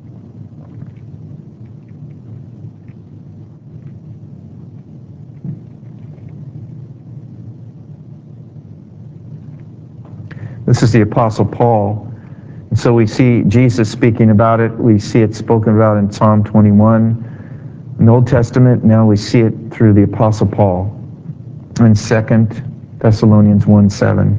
This is the Apostle Paul. And so we see Jesus speaking about it. We see it spoken about in Psalm twenty-one in the Old Testament. Now we see it through the Apostle Paul in Second Thessalonians one seven.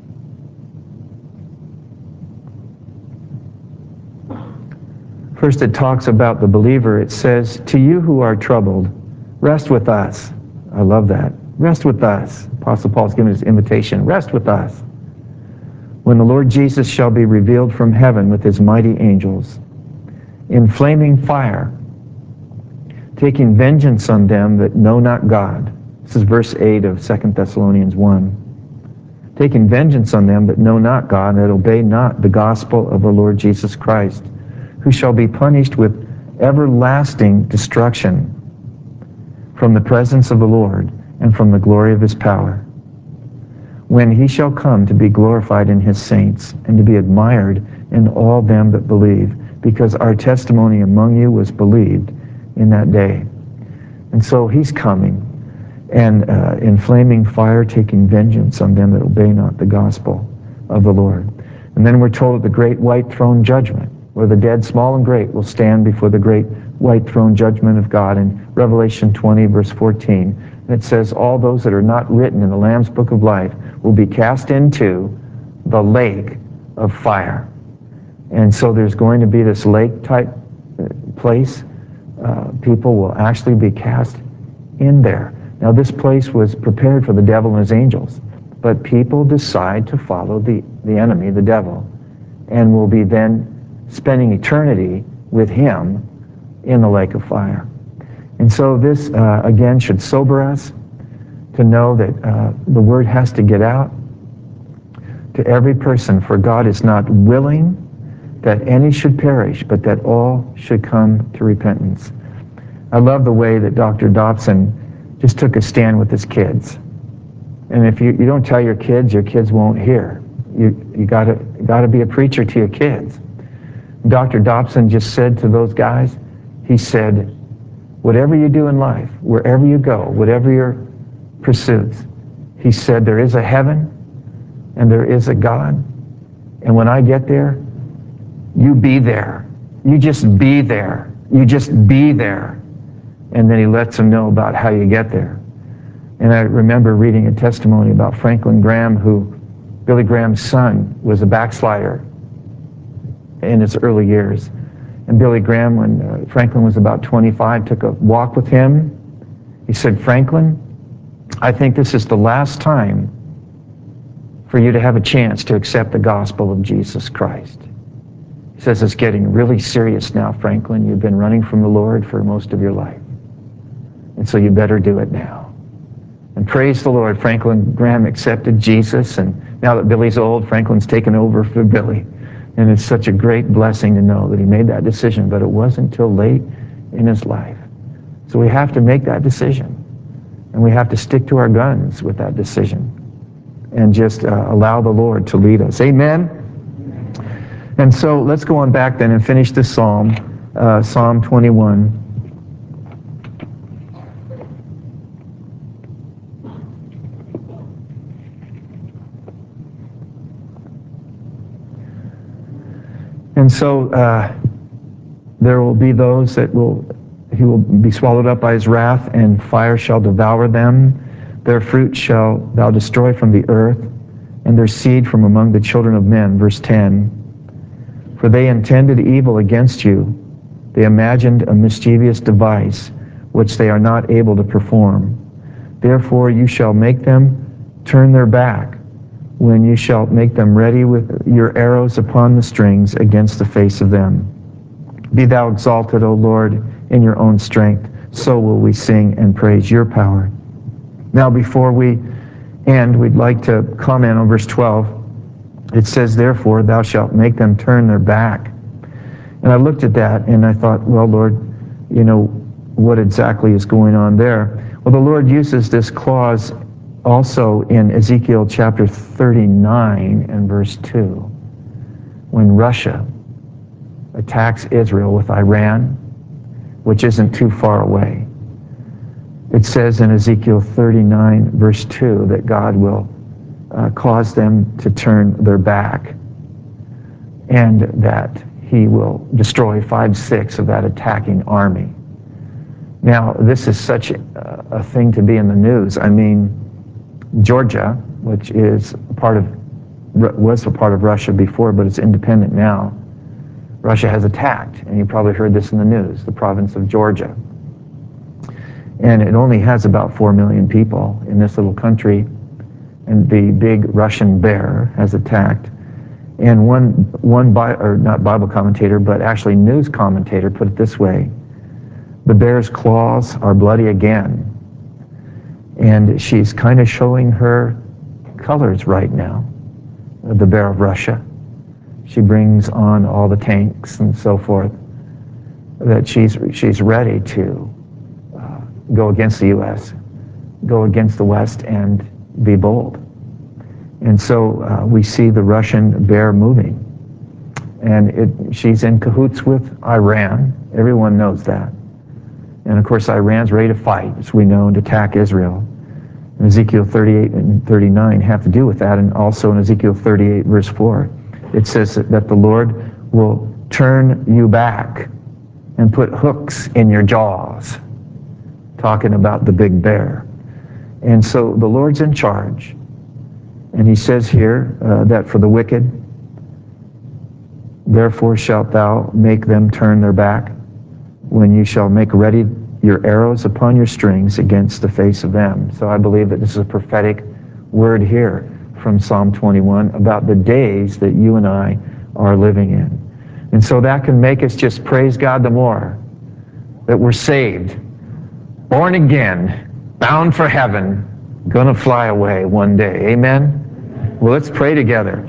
First it talks about the believer. It says, to you who are troubled, rest with us. I love that. Rest with us. Apostle Paul's giving his invitation. Rest with us. When the Lord Jesus shall be revealed from heaven with his mighty angels, in flaming fire, taking vengeance on them that know not God. This is verse eight of Second Thessalonians one. Taking vengeance on them that know not God, and that obey not the gospel of the Lord Jesus Christ, who shall be punished with everlasting destruction from the presence of the Lord and from the glory of his power, when he shall come to be glorified in his saints and to be admired in all them that believe, because our testimony among you was believed in that day. And so he's coming, and uh, in flaming fire taking vengeance on them that obey not the gospel of the Lord. And then we're told of the great white throne judgment, where the dead, small and great, will stand before the great white throne judgment of God in Revelation twenty, verse fourteen. And it says, all those that are not written in the Lamb's book of life will be cast into the lake of fire. And so there's going to be this lake-type place. Uh, people will actually be cast in there. Now this place was prepared for the devil and his angels, but people decide to follow the, the enemy, the devil, and will be then spending eternity with him in the lake of fire. And so this, uh, again, should sober us to know that uh, the word has to get out to every person, for God is not willing that any should perish, but that all should come to repentance. I love the way that Doctor Dobson just took a stand with his kids. And if you, you don't tell your kids, your kids won't hear. You, you gotta, gotta be a preacher to your kids. Doctor Dobson just said to those guys, he said, whatever you do in life, wherever you go, whatever your pursuits, he said, there is a heaven and there is a God. And when I get there, you be there. You just be there. You just be there. And then he lets them know about how you get there. And I remember reading a testimony about Franklin Graham, who, Billy Graham's son, was a backslider in his early years. And Billy Graham, when uh, Franklin was about twenty-five, took a walk with him. He said, Franklin, I think this is the last time for you to have a chance to accept the gospel of Jesus Christ. He says, it's getting really serious now, Franklin. You've been running from the Lord for most of your life. And so you better do it now. And praise the Lord, Franklin Graham accepted Jesus, and now that Billy's old, Franklin's taken over for Billy. And it's such a great blessing to know that he made that decision, but it wasn't until late in his life. So we have to make that decision, and we have to stick to our guns with that decision and just uh, allow the Lord to lead us. Amen? And so let's go on back then and finish this psalm, uh, Psalm twenty-one. And so uh, there will be those that will, he will be swallowed up by his wrath, and fire shall devour them. Their fruit shall thou destroy from the earth, and their seed from among the children of men. Verse ten. For they intended evil against you. They imagined a mischievous device, which they are not able to perform. Therefore you shall make them turn their back, when you shall make them ready with your arrows upon the strings against the face of them. Be thou exalted, O Lord, in your own strength. So will we sing and praise your power. Now, before we end, we'd like to comment on verse twelve. It says, therefore, thou shalt make them turn their back. And I looked at that and I thought, well, Lord, you know, what exactly is going on there? Well, the Lord uses this clause also in Ezekiel chapter thirty-nine and verse two, when Russia attacks Israel with Iran, which isn't too far away. It says in Ezekiel thirty-nine verse two that God will uh, cause them to turn their back, and that he will destroy five-sixths of that attacking army. Now, this is such a, a thing to be in the news. I mean, Georgia, which is part of, was a part of Russia before, but it's independent now. Russia has attacked, and you probably heard this in the news, the province of Georgia. And it only has about four million people in this little country, and the big Russian bear has attacked. And one, one Bi- or not Bible commentator, but actually news commentator put it this way: the bear's claws are bloody again. And she's kind of showing her colors right now, the bear of Russia. She brings on all the tanks and so forth, that she's, she's ready to uh, go against the U S, go against the West, and be bold. And so uh, we see the Russian bear moving. And it, she's in cahoots with Iran. Everyone knows that. And of course, Iran's ready to fight, as we know, and attack Israel. And Ezekiel thirty-eight and thirty-nine have to do with that. And also in Ezekiel thirty-eight, verse four, it says that, that the Lord will turn you back and put hooks in your jaws, talking about the big bear. And so the Lord's in charge. And he says here uh, that for the wicked, therefore shalt thou make them turn their back, when you shall make ready your arrows upon your strings against the face of them. So I believe that this is a prophetic word here from Psalm twenty-one about the days that you and I are living in. And so that can make us just praise God the more that we're saved, born again, bound for heaven, going to fly away one day. Amen? Well, let's pray together.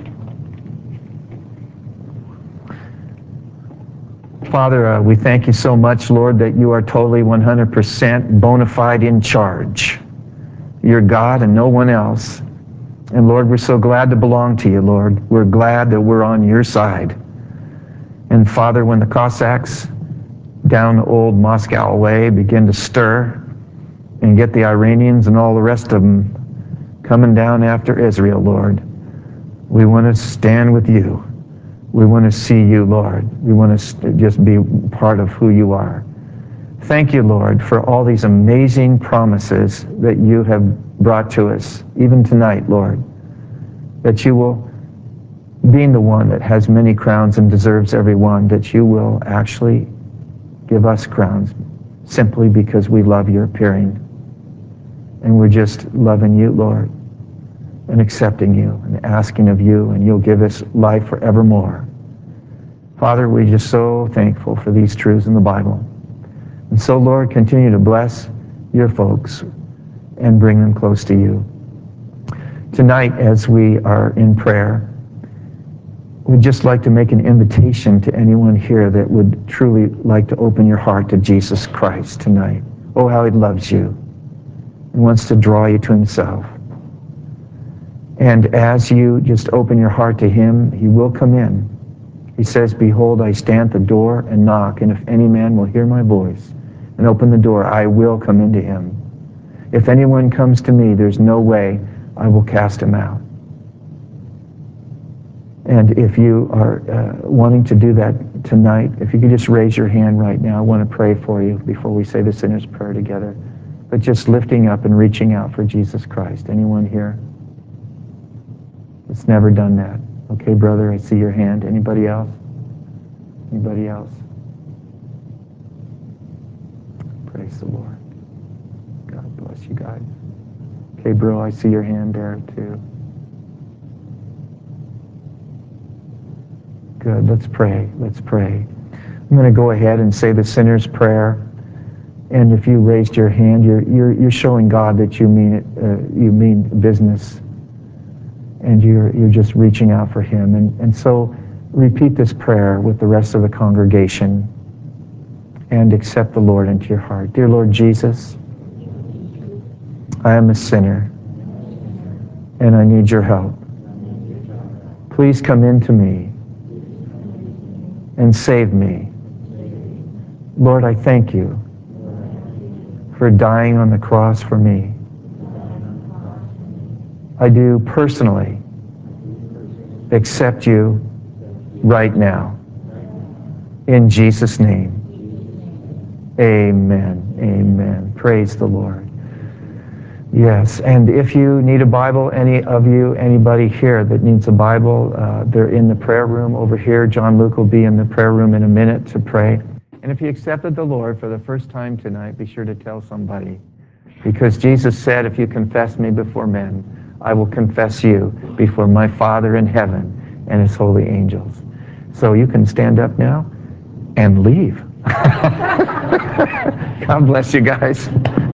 Father, uh, we thank you so much, Lord, that you are totally one hundred percent bona fide in charge. You're God and no one else. And Lord, we're so glad to belong to you, Lord. We're glad that we're on your side. And Father, when the Cossacks down the old Moscow way begin to stir and get the Iranians and all the rest of them coming down after Israel, Lord, we want to stand with you. We want to see you, Lord. We want to just be part of who you are. Thank you, Lord, for all these amazing promises that you have brought to us, even tonight, Lord, that you will, being the one that has many crowns and deserves every one, that you will actually give us crowns simply because we love your appearing. And we're just loving you, Lord, and accepting you and asking of you, and you'll give us life forevermore. Father, we're just so thankful for these truths in the Bible. And so, Lord, continue to bless your folks and bring them close to you. Tonight, as we are in prayer, we'd just like to make an invitation to anyone here that would truly like to open your heart to Jesus Christ tonight. Oh, how he loves you and wants to draw you to himself. And as you just open your heart to him, he will come in. He says, behold, I stand at the door and knock, and if any man will hear my voice and open the door, I will come into him. If anyone comes to me, there's no way I will cast him out. And if you are uh, wanting to do that tonight, if you could just raise your hand right now, I want to pray for you before we say the sinner's prayer together. But just lifting up and reaching out for Jesus Christ. Anyone here that's never done that? Okay, brother, I see your hand. Anybody else? Anybody else? Praise the Lord. God bless you guys. Okay, bro, I see your hand there too. Good. Let's pray. Let's pray. I'm going to go ahead and say the sinner's prayer. And if you raised your hand, you're you're you're showing God that you mean it. Uh, you mean business, and you're you're just reaching out for him. And and so, repeat this prayer with the rest of the congregation, and accept the Lord into your heart. Dear Lord Jesus, I am a sinner, and I need your help. Please come into me and save me. Lord, I thank you for dying on the cross for me. I do personally accept you right now. In Jesus' name, amen. Amen. Praise the Lord. Yes, and if you need a Bible, any of you, anybody here that needs a Bible, uh, they're in the prayer room over here. John Luke will be in the prayer room in a minute to pray. And if you accepted the Lord for the first time tonight, be sure to tell somebody. Because Jesus said, if you confess me before men, I will confess you before my Father in heaven and his holy angels. So you can stand up now and leave. God bless you guys.